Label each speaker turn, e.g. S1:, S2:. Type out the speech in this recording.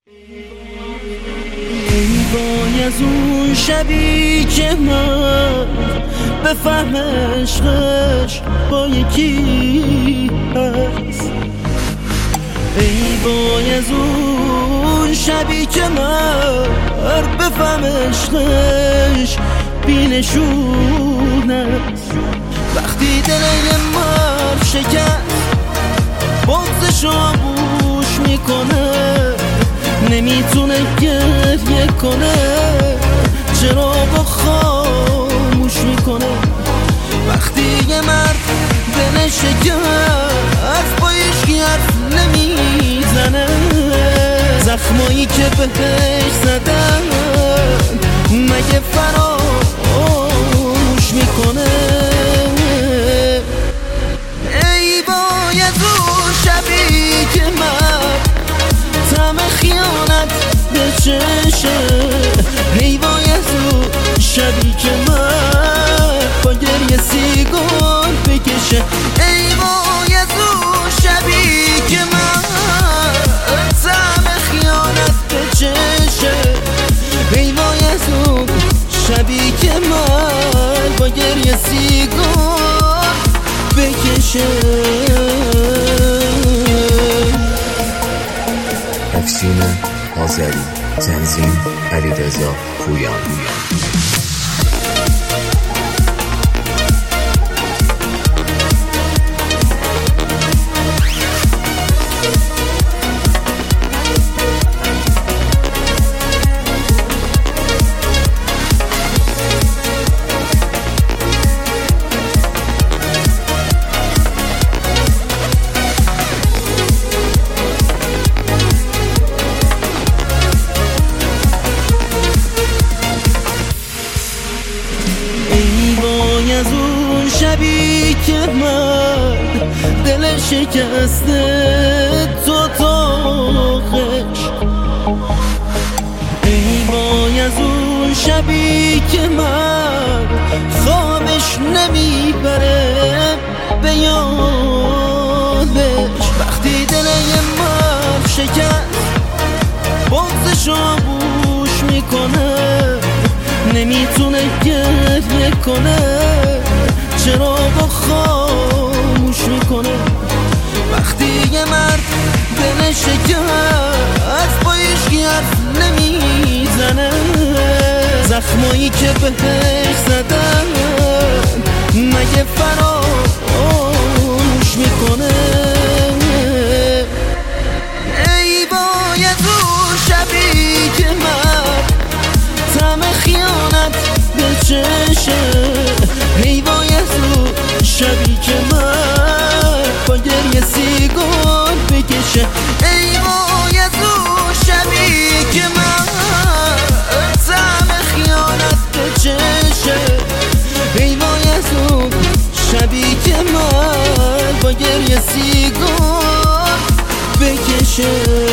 S1: ای وای از اون شبی که من بفهم عشقش با یکی هست. ای وای از اون شبی که من بفهم عشقش بینشون است. وقتی دل یه مرد شکست بغضشو بوش میکنه، نمیتونه گریه کنه، چرا با خاموش میکنه. وقتی یه مرد دلش شکست با هیچکی حرف نمیزنه، زخمایی که بهش زدن مگه فراموش میکنه. ای وای از اون شبی که من طعم خیانت به چشه، ای وای از اون شبی که من با گریه سیگار بکشه. ای وای از اون شبی که من طعم خیانت به چشه، ای وای از اون شبی که من با گریه سیگار بکشه.
S2: تفسیر آذری، تنظیم علیرضا پویان.
S1: از اون شبی که من دل شکسته تو تاخش، ای وای از اون شبی که من خوابش نمیبره به یادش. وقتی دل یه مرد شکست بغضشو بوش میکنه، نمیتونه گریه کنه، چرا با خاموش میکنه. وقتی یه مرد دلش شکست با هیچکی حرف نمیزنه، زخمایی که بهش زدن مگه فراموش میکنه. ای وای از اون شبی که من طعم خیانت به چشه، ای وای از اون شبی که من با گریه سیگار بکشه. ای وای از اون شبی که من طعم خیانت به چشه، ای وای از اون شبی که من با گریه سیگار بکشه.